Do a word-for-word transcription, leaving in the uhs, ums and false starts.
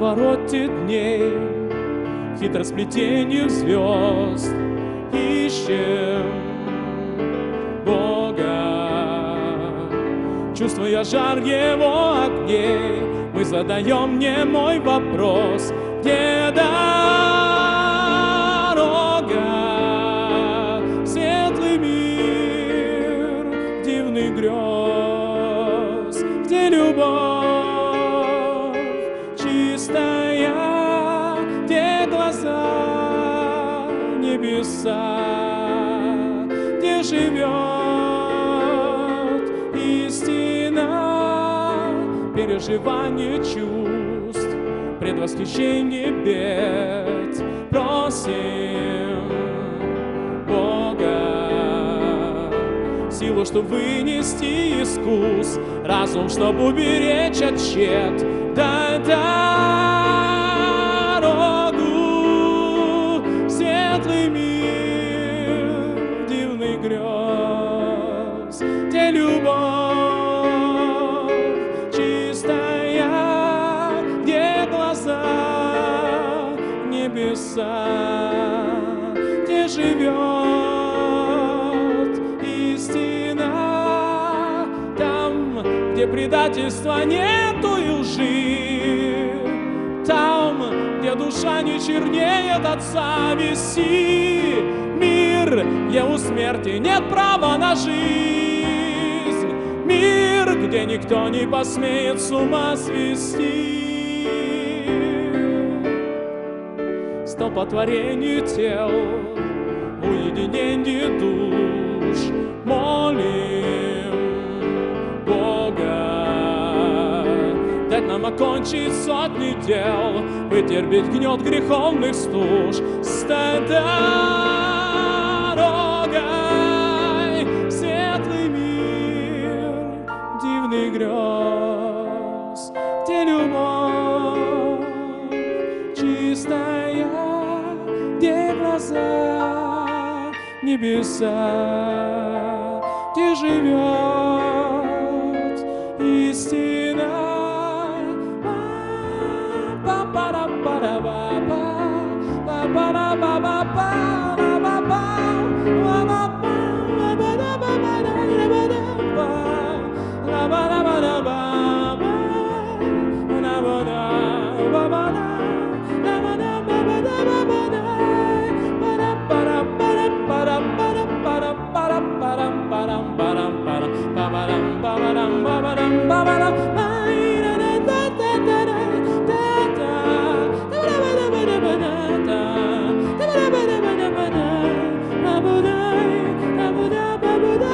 водовороте дней, в хитросплетениях звезд ищем Бога. Чувствуя жар Его огней, мы задаем немой вопрос: где дорога в светлый мир дивных грез, где любовь чистая, где глаза небеса, где живет истина, переживание чувств, предвосхищение бед. Просим Бога силу, чтобы вынести искус, разум, чтобы уберечь от тщет. Дай дорогу в светлый мир дивных грез, где любовь чистая, где глаза небеса, где живет истина, там, где предательства нету и лжи, там, где душа не чернеет от зависти, мир, где у смерти нет права на жизнь, мир, где никто не посмеет с ума свести. Столпотворение тел, уединение душ, молим Бога дать нам окончить сотни дел, вытерпеть гнет греховных стуж. Стать дорогой в светлый мир дивных грез, где любовь чистая, где глаза небеса, где живет истина. Abu Dhabi, Abu Dhabi, Abu Dhabi.